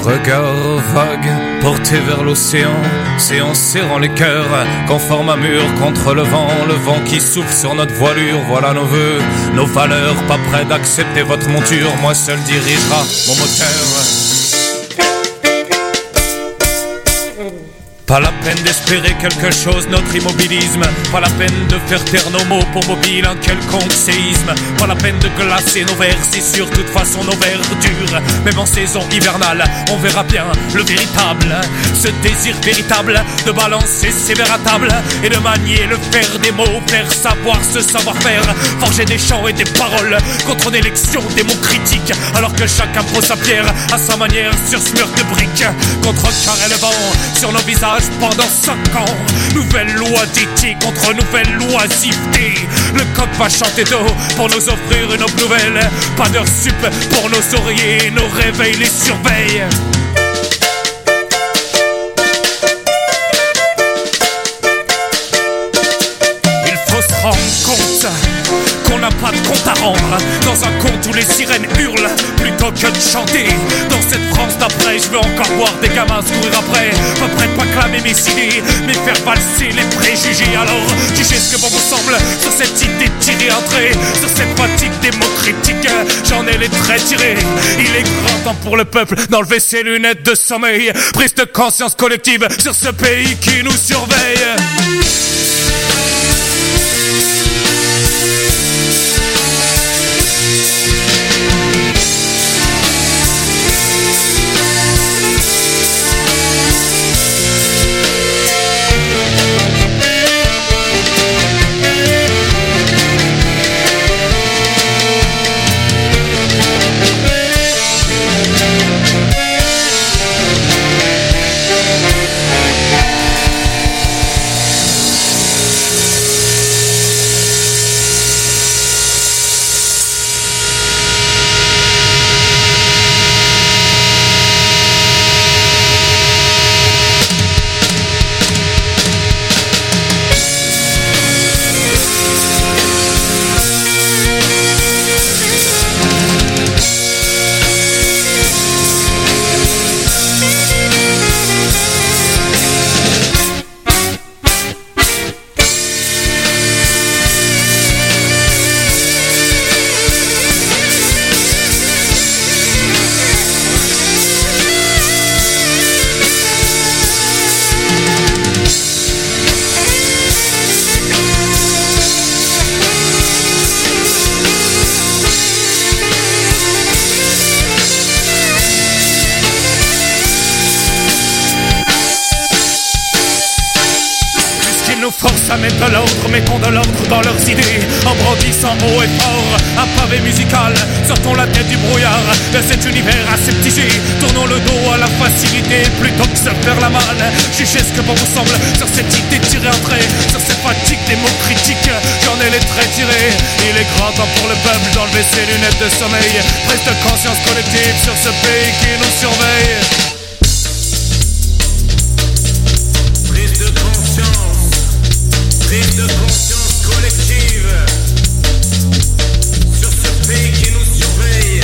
Regard vague porté vers l'océan, c'est en serrant les cœurs qu'on forme un mur contre le vent qui souffle sur notre voilure. Voilà nos vœux, nos valeurs, pas près d'accepter votre monture. Moi seul dirigera mon moteur. Pas la peine d'espérer quelque chose, notre immobilisme. Pas la peine de faire taire nos mots pour mobile un quelconque séisme. Pas la peine de glacer nos vers, c'est sûr, toute façon nos vers durent. Même en saison hivernale, on verra bien le véritable. Ce désir véritable de balancer ses verres à table et de manier le fer des mots, faire savoir ce savoir-faire. Forger des chants et des paroles contre une élection des mots critiques. Alors que chacun pose sa pierre à sa manière sur ce mur de briques. Contrecarrer le vent sur nos visages pendant 5 ans. Nouvelle loi d'éthique contre nouvelle loisiveté. Le coq va chanter tôt pour nous offrir une aube nouvelle. Pas d'heure sup pour nos oreillers, nos réveils les surveillent. Il faut se rendre compte qu'on n'a pas de compte à rendre dans un conte où les sirènes hurlent plutôt que de chanter. Dans cette France d'après, je veux encore voir des gamins se courir après. Pas prêt de proclamer mes idées, mais faire valser les préjugés. Alors, jugez ce que bon vous semble sur cette idée tirée un trait, sur cette fatigue des mots critiques. J'en ai les traits tirés. Il est grand temps pour le peuple d'enlever ses lunettes de sommeil. Prise de conscience collective sur ce pays qui nous surveille. Force à mettre de l'ordre, mettons de l'ordre dans leurs idées. En brandissant haut et fort un pavé musical, sortons la tête du brouillard de cet univers aseptisé. Tournons le dos à la facilité plutôt que se faire la malle. Jugez ce que bon vous semble sur cette idée tirée en trait, sur cette fatigue des mots critiques. J'en ai les traits tirés. Il est grand temps pour le peuple d'enlever ses lunettes de sommeil. Prise de conscience collective sur ce pays qui nous surveille. Prise de conscience collective sur ce pays qui nous surveille.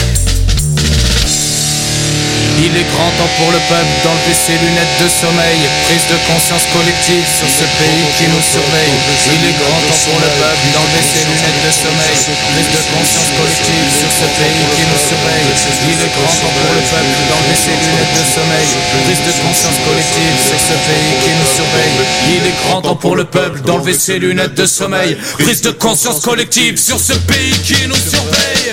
Il est grand temps pour le peuple d'enlever ses lunettes de sommeil. Prise de conscience collective sur ce pays qui nous surveille. Il est grand temps pour le peuple d'enlever ses lunettes de sommeil. Prise de conscience collective sur ce pays qui nous surveille. Il est grand temps pour le peuple d'enlever ses lunettes de sommeil. Prise de conscience collective sur ce pays qui nous surveille. Il est grand temps pour le peuple d'enlever ses lunettes de sommeil. Prise de conscience collective sur ce pays qui nous surveille.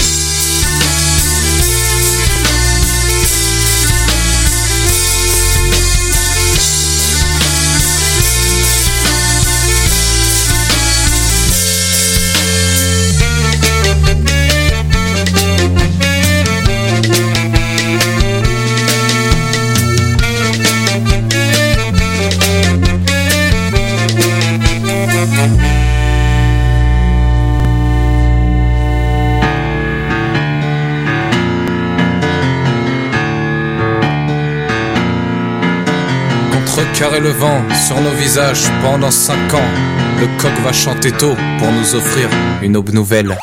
Contrecarrer le vent sur nos visages pendant 5 ans. Le coq va chanter tôt pour nous offrir une aube nouvelle.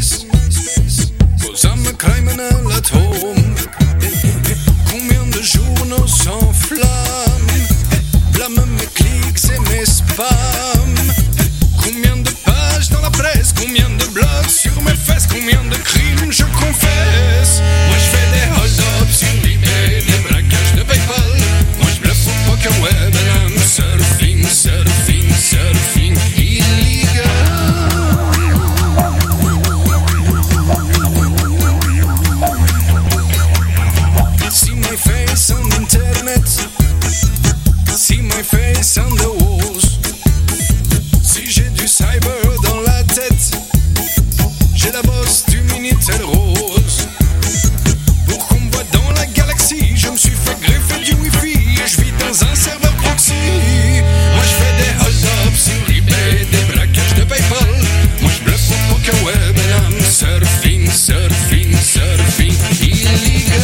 Vos âmes crèment l'atome. Combien de journaux s'enflamment, blâment mes clics et mes spams. Combien de pages dans la presse, combien de blogs sur mes fesses, combien de crimes je confesse. Moi je fais des hold-ups sur eBay, des braquages de PayPal. Moi je bluffe au poker web and I'm surfing, surfing, surfing illegal. See my face on the internet, see my face on the walls. Si j'ai du cyber dans la tête, j'ai la bosse du Minitel rose. Pour qu'on me voit dans la galaxie, je me suis fait greffer du wifi et je vis dans un serveur proxy. Moi je fais des hold-ups sur eBay, des braquages de PayPal. Moi je bluffe au poker web and I'm surfing, surfing, surfing illegal.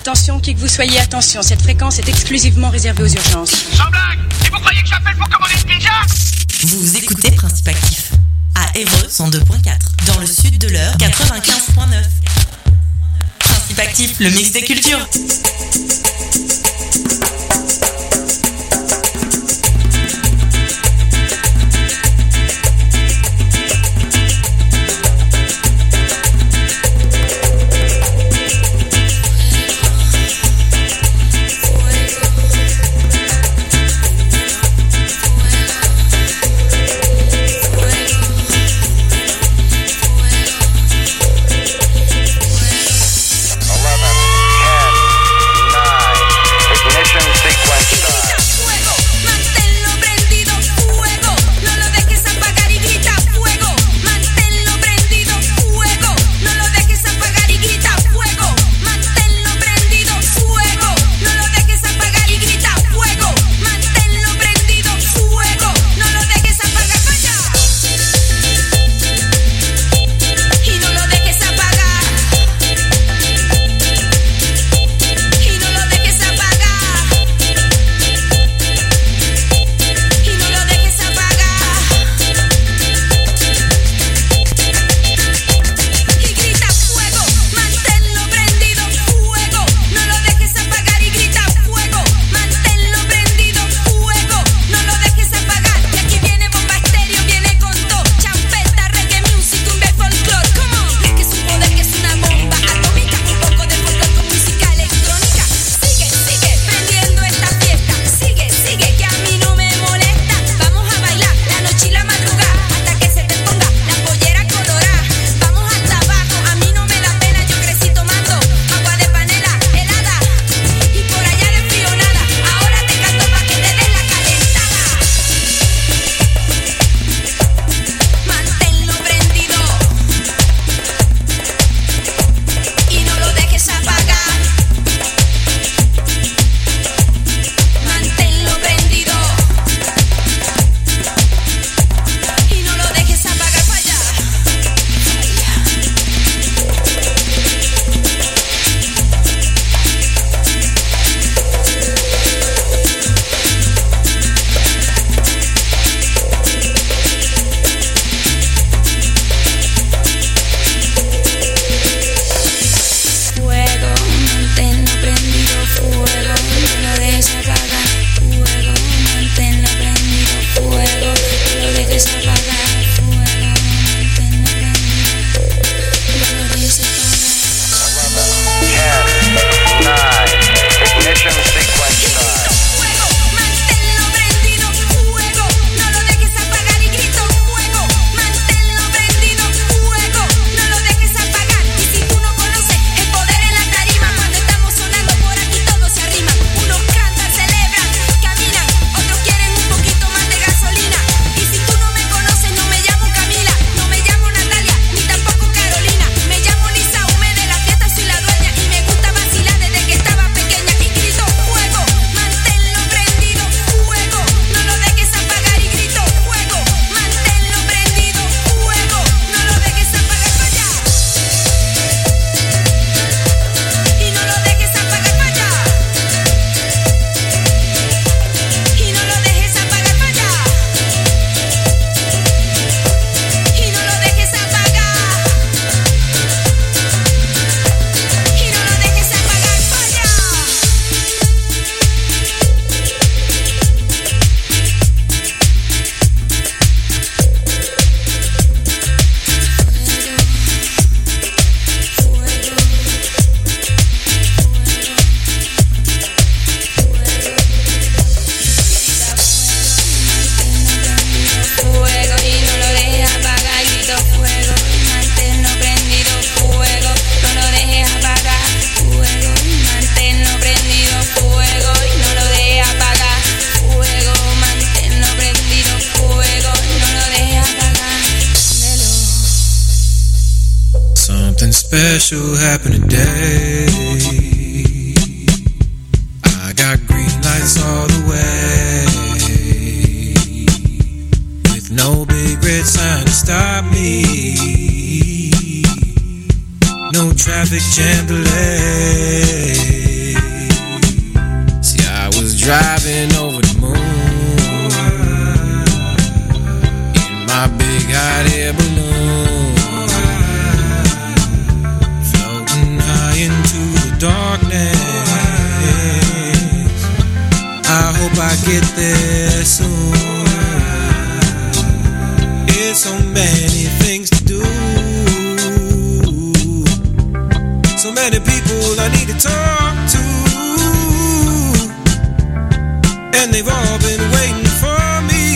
Attention, qui que vous soyez, attention, cette fréquence est exclusivement réservée aux urgences. Sans blague! Et vous croyez que j'appelle pour commander une pizza? Vous écoutez Principe Actif à Évreux 102.4, dans le sud de l'Eure 95.9. Principe Actif, le mix des cultures. Special happened today. I got green lights all the way, with no big red sign to stop me, no traffic jam delay. driving over the moon in my big hot air balloon, floating high into the darkness. I hope I get there soon. It's so many things to do, so many people I need to talk to, and they've all been waiting for me.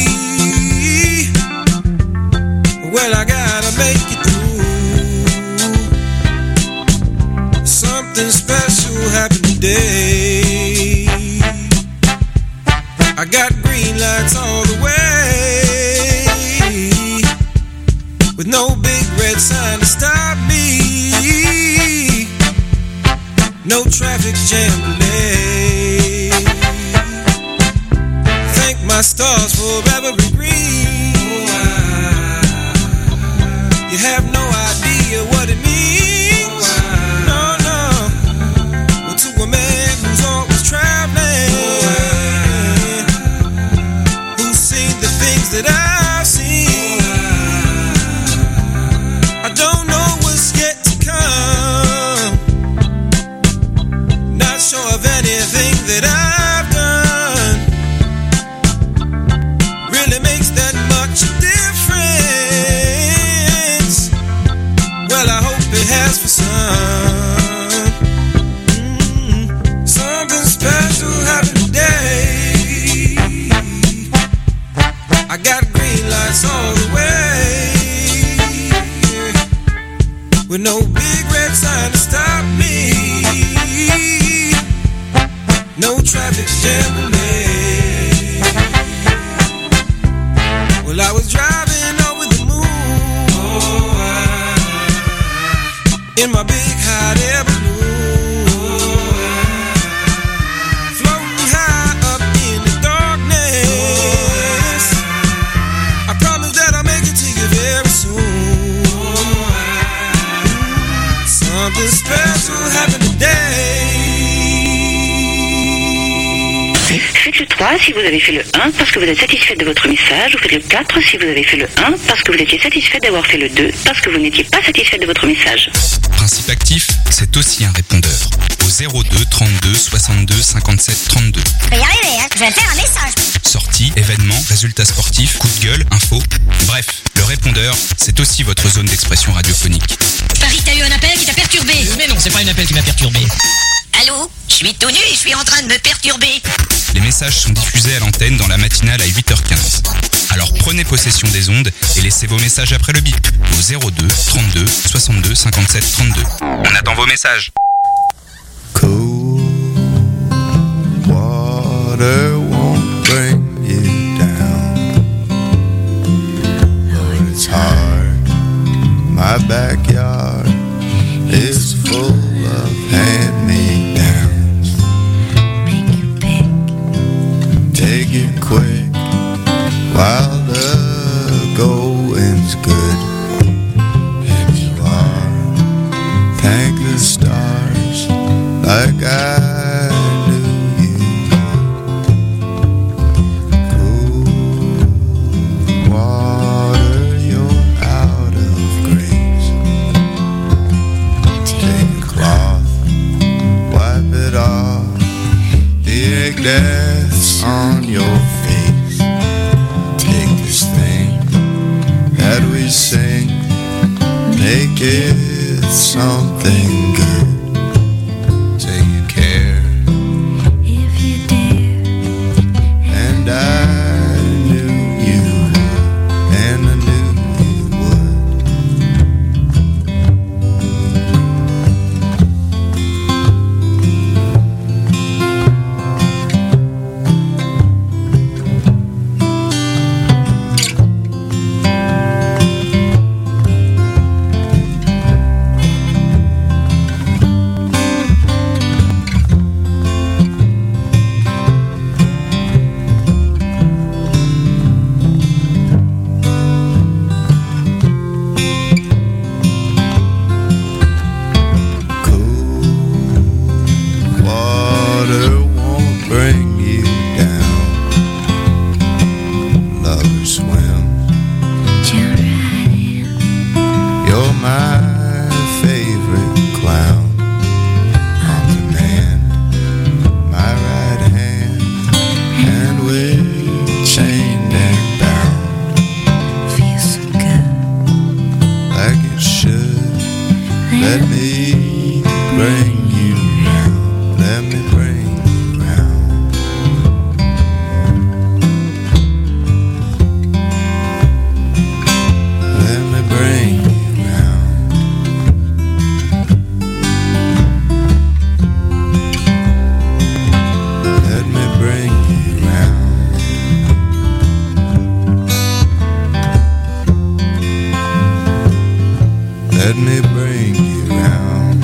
Well, I gotta make it through. Something special happened today. I got green lights all the way, with no big red sign to stop me. No traffic jam delay. Thank my stars for every green. You have no idea what it means. No, no. Well, to a man who's always traveling, who's seen the things that I've seen, I don't know what's yet to come. Not sure of anything that I've done really makes that much difference. Well, I hope it has for some. Something special happened today. I got green lights all the way, with no big red sign to stop me. No traffic jam delay. Well, I was driving over the moon in my big hot air balloon, floating high up in the darkness. I promise that I'll make it to you very soon. Something special happened today. Faites le 3 si vous avez fait le 1 parce que vous êtes satisfait de votre message, ou faites le 4 si vous avez fait le 1 parce que vous étiez satisfait d'avoir fait le 2 parce que vous n'étiez pas satisfait de votre message. Principe actif, c'est aussi un répondeur. Au 02 32 62 57 32. Je vais y arriver, hein. Je vais faire un message. Sorties, événements, résultats sportifs, coup de gueule, infos. Bref, le répondeur, c'est aussi votre zone d'expression radiophonique. Paris, t'as eu un appel qui t'a perturbé. Mais non, c'est pas un appel qui m'a perturbé. Allô? Je suis tout nu et je suis en train de me perturber. Les messages sont diffusés à l'antenne dans la matinale à 8h15. Alors prenez possession des ondes et laissez vos messages après le bip au 02 32 62 57 32. On attend vos messages. Cool water won't bring you down. But it's hard. My backyard is full of hand-me-downs. Make you pick. Take it quick while the going's good. If you are, thank the stars like I knew you would. Cool water, you're out of grace. Take a cloth, wipe it off the egg that's on your face. Take this thing that we sing, make it something good. Take care If you dare. and I knew you would, and I knew you would. me bring you round.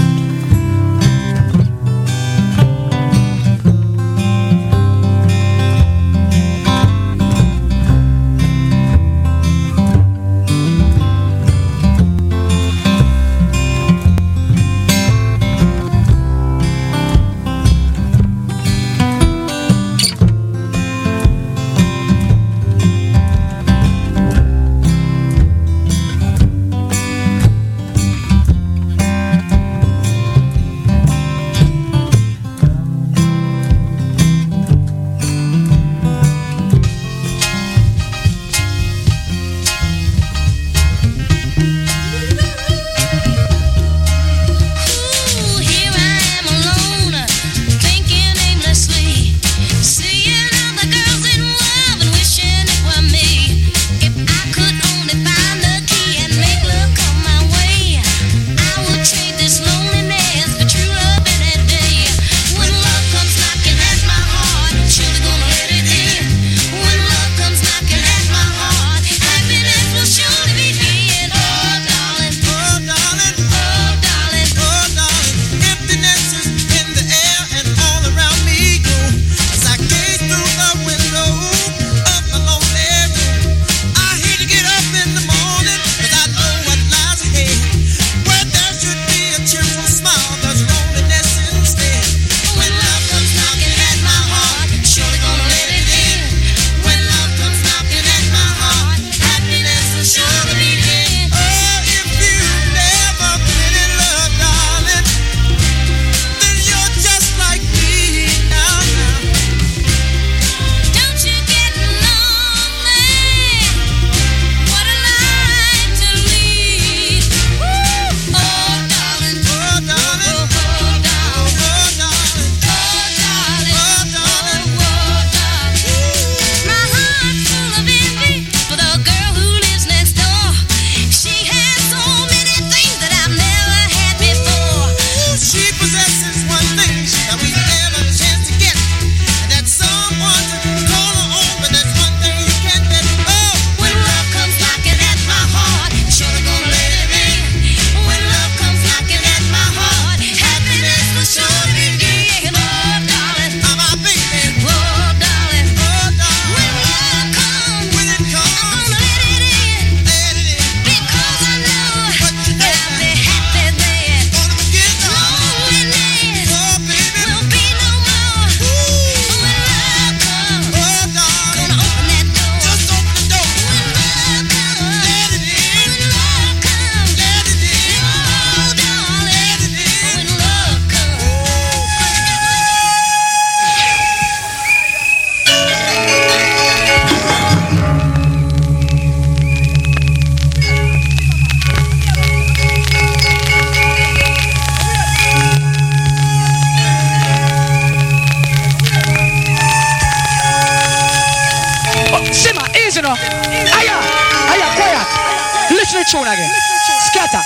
Tune again. Scatter.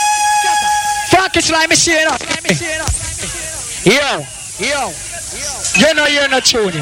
Frankie Slime, me see it up. Yo. You know you're not tuning.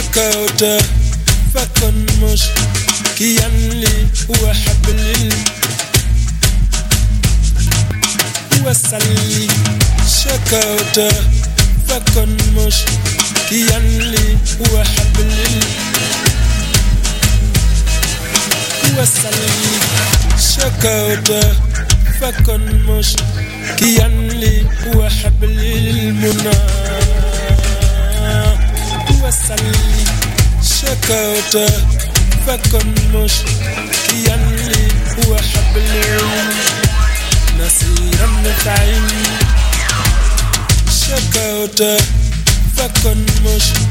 شكوته فكن مش كيان لي وحبل وسلي شكوته فكن مش كيان لي وحبل وسلي شكوته فكن مش كيان لي وحبل المنى وسلي شكوته فكن مش كيان لي وحبل نسيرا نتعين شكوته فكن مش